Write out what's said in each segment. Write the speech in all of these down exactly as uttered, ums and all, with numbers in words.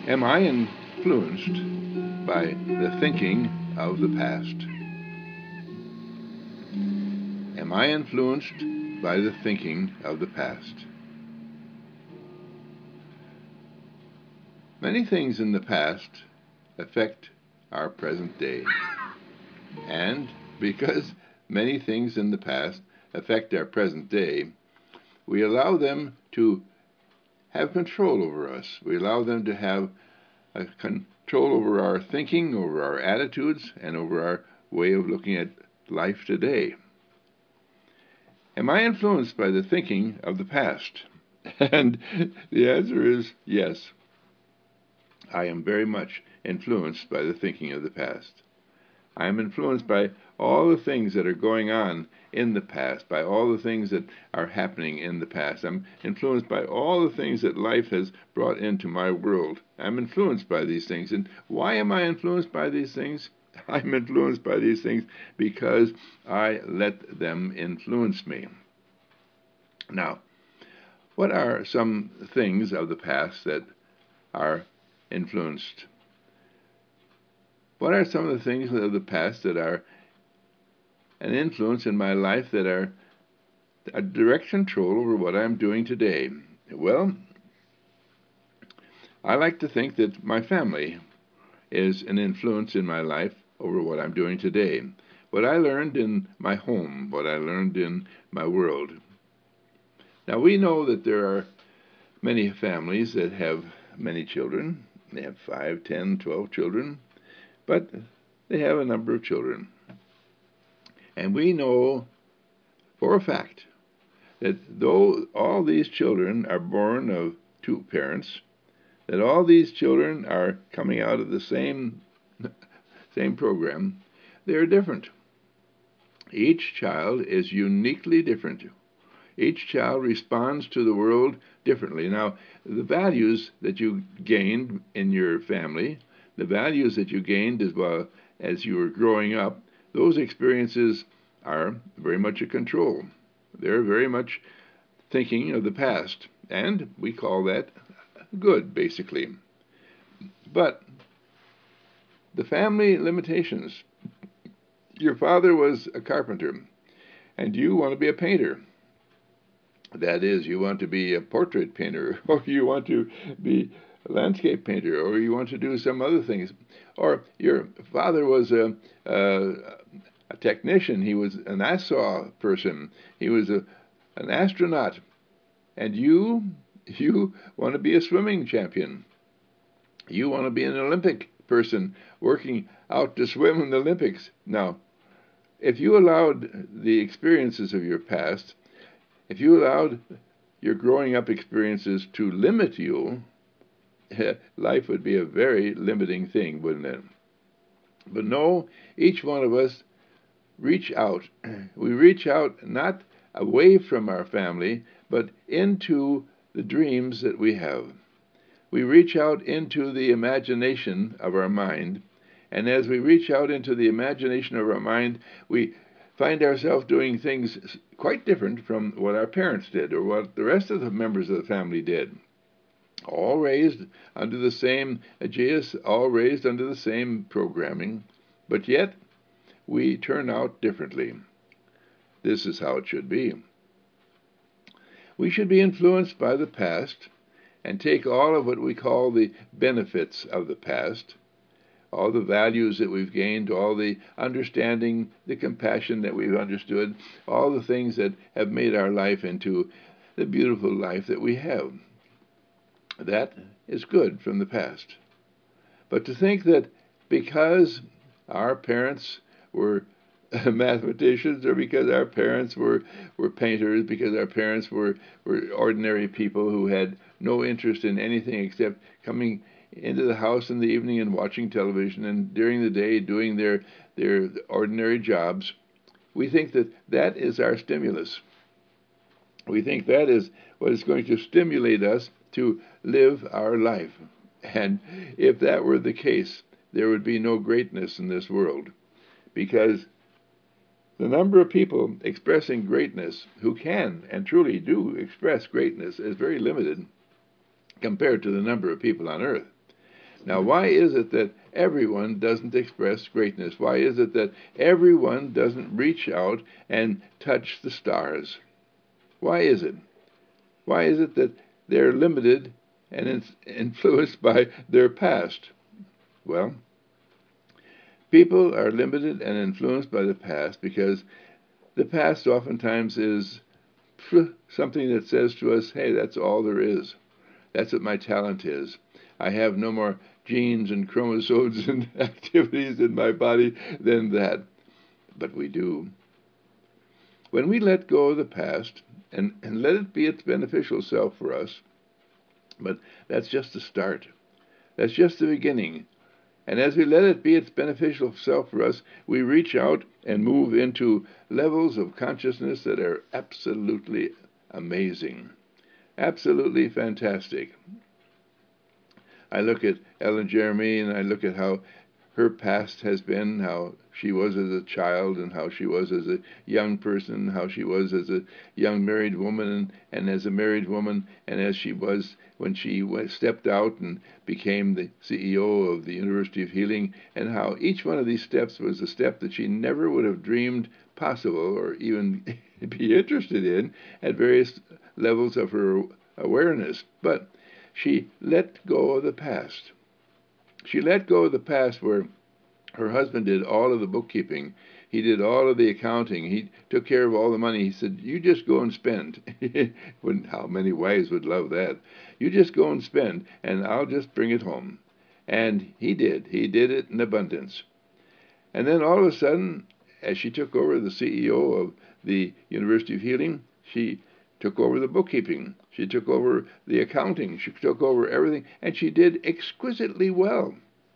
Am I influenced by the thinking of the past? Am I influenced by the thinking of the past? Many things in the past affect our present day. And because many things in the past affect our present day, we allow them to have control over us. We allow them to have a control over our thinking, over our attitudes, and over our way of looking at life today. Am I influenced by the thinking of the past? And the answer is yes. I am very much influenced by the thinking of the past. I am influenced by all the things that are going on in the past, by all the things that are happening in the past. I'm influenced by all the things that life has brought into my world. I'm influenced by these things. And why am I influenced by these things? I'm influenced by these things because I let them influence me. Now, what are some things of the past that are influenced? What are some of the things of the past that are an influence in my life that are a direct control over what I'm doing today? Well, I like to think that my family is an influence in my life over what I'm doing today. What I learned in my home, what I learned in my world. Now, we know that there are many families that have many children. They have five, ten, twelve children, but they have a number of children. And we know for a fact that though all these children are born of two parents, that all these children are coming out of the same, same program, they're different. Each child is uniquely different. Each child responds to the world differently. Now, the values that you gained in your family, the values that you gained as well as you were growing up, those experiences are very much a control. They're very much thinking of the past, and we call that good, basically. But the family limitations. Your father was a carpenter, and you want to be a painter. That is, you want to be a portrait painter, or you want to be a landscape painter, or you want to do some other things. Or your father was a, a, a technician, he was an A S A person, he was a, an astronaut, and you, you want to be a swimming champion. You want to be an Olympic person working out to swim in the Olympics. Now, if you allowed the experiences of your past, if you allowed your growing up experiences to limit you, life would be a very limiting thing, wouldn't it? But no, each one of us reach out. We reach out not away from our family, but into the dreams that we have. We reach out into the imagination of our mind, and as we reach out into the imagination of our mind, we find ourselves doing things quite different from what our parents did or what the rest of the members of the family did. All raised under the same aegis, all raised under the same programming, but yet we turn out differently. This is how it should be. We should be influenced by the past and take all of what we call the benefits of the past, all the values that we've gained, all the understanding, the compassion that we've understood, all the things that have made our life into the beautiful life that we have. That is good from the past. But to think that because our parents were mathematicians, or because our parents were, were painters, because our parents were, were ordinary people who had no interest in anything except coming into the house in the evening and watching television, and during the day doing their, their ordinary jobs, we think that that is our stimulus. We think that is what is going to stimulate us to live our life. And if that were the case, there would be no greatness in this world, because the number of people expressing greatness, who can and truly do express greatness, is very limited compared to the number of people on earth. Now, why is it that everyone doesn't express greatness? Why is it that everyone doesn't reach out and touch the stars? Why is it? Why is it that they're limited and influenced by their past? Well, people are limited and influenced by the past because the past oftentimes is something that says to us, hey, that's all there is. That's what my talent is. I have no more genes and chromosomes and activities in my body than that. But we do. When we let go of the past and, and let it be its beneficial self for us, but that's just the start. That's just the beginning. And as we let it be its beneficial self for us, we reach out and move into levels of consciousness that are absolutely amazing, absolutely fantastic. I look at Ellen Jeremy and I look at how her past has been, how she was as a child and how she was as a young person, how she was as a young married woman and, and as a married woman, and as she was when she went, stepped out and became the C E O of the University of Healing, and how each one of these steps was a step that she never would have dreamed possible or even be interested in at various levels of her awareness. But she let go of the past. She let go of the past where her husband did all of the bookkeeping. He did all of the accounting. He took care of all the money. He said, you just go and spend. How many wives would love that? You just go and spend, and I'll just bring it home. And he did. He did it in abundance. And then all of a sudden, as she took over the C E O of the University of Healing, she took over the bookkeeping. She took over the accounting. She took over everything, and she did exquisitely well.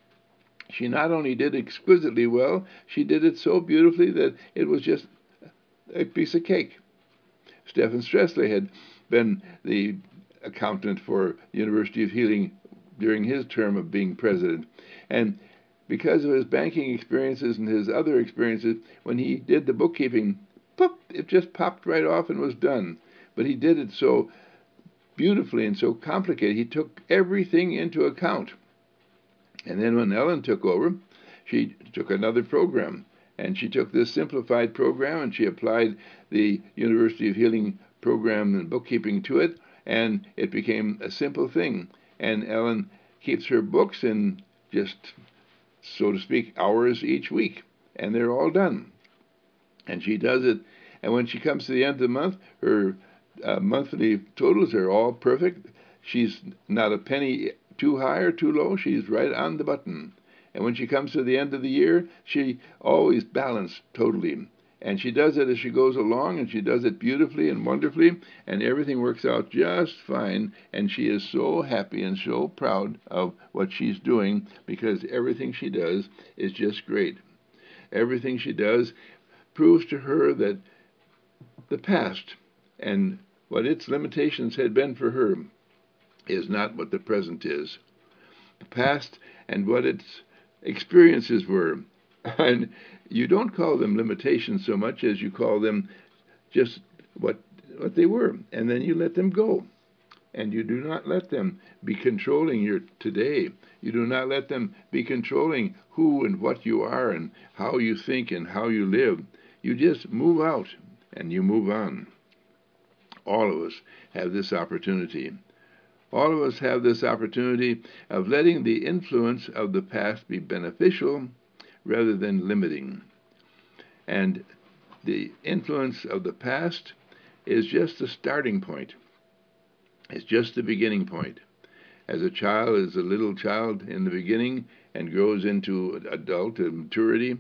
She not only did exquisitely well, she did it so beautifully that it was just a piece of cake. Stephen Stresley had been the accountant for the University of Healing during his term of being president. And because of his banking experiences and his other experiences, when he did the bookkeeping, poof, it just popped right off and was done. But he did it so beautifully and so complicated, he took everything into account. And then when Ellen took over, she took another program, and she took this simplified program and she applied the University of Healing program and bookkeeping to it, and it became a simple thing. And Ellen keeps her books in just, so to speak, hours each week, and they're all done. And she does it, and when she comes to the end of the month, her uh, monthly totals are all perfect. She's not a penny too high or too low. She's right on the button. And when she comes to the end of the year, she always balanced totally. And she does it as she goes along, and she does it beautifully and wonderfully, and everything works out just fine. And she is so happy and so proud of what she's doing because everything she does is just great. Everything she does proves to her that the past and what its limitations had been for her is not what the present is. The past and what its experiences were. And you don't call them limitations so much as you call them just what what they were. And then you let them go. And you do not let them be controlling your today. You do not let them be controlling who and what you are and how you think and how you live. You just move out and you move on. All of us have this opportunity. All of us have this opportunity of letting the influence of the past be beneficial rather than limiting. And the influence of the past is just the starting point. It's just the beginning point. As a child is a little child in the beginning and grows into adult and maturity,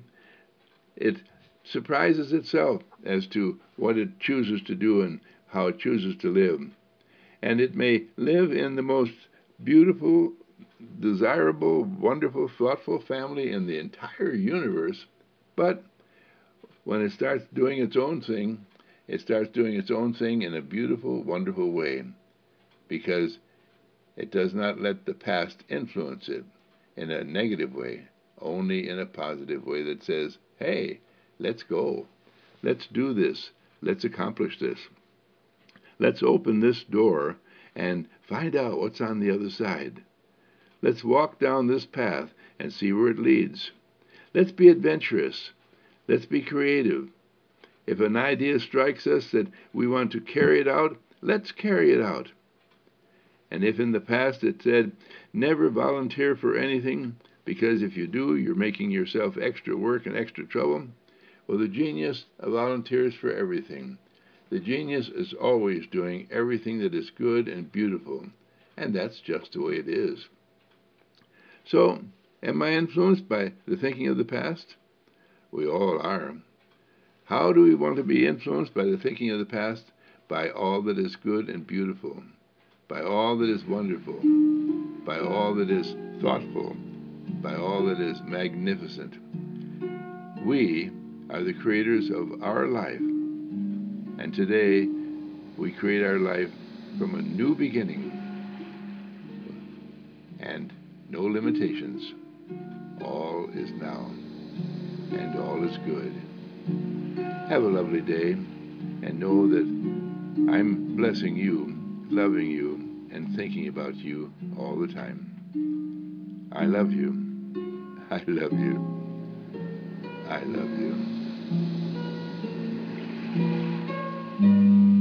it surprises itself as to what it chooses to do and how it chooses to live. And it may live in the most beautiful, desirable, wonderful, thoughtful family in the entire universe, but when it starts doing its own thing, it starts doing its own thing in a beautiful, wonderful way, because it does not let the past influence it in a negative way, only in a positive way that says, hey, let's go. Let's do this. Let's accomplish this. Let's open this door and find out what's on the other side. Let's walk down this path and see where it leads. Let's be adventurous. Let's be creative. If an idea strikes us that we want to carry it out, let's carry it out. And if in the past it said, never volunteer for anything, because if you do, you're making yourself extra work and extra trouble, well, the genius volunteers for everything. The genius is always doing everything that is good and beautiful, and that's just the way it is. So, am I influenced by the thinking of the past? We all are. How do we want to be influenced by the thinking of the past? By all that is good and beautiful, by all that is wonderful, by all that is thoughtful, by all that is magnificent. We are the creators of our life, and today we create our life from a new beginning and no limitations. All is now, and all is good. Have a lovely day, and know that I'm blessing you, loving you, and thinking about you all the time. I love you. I love you. I love you.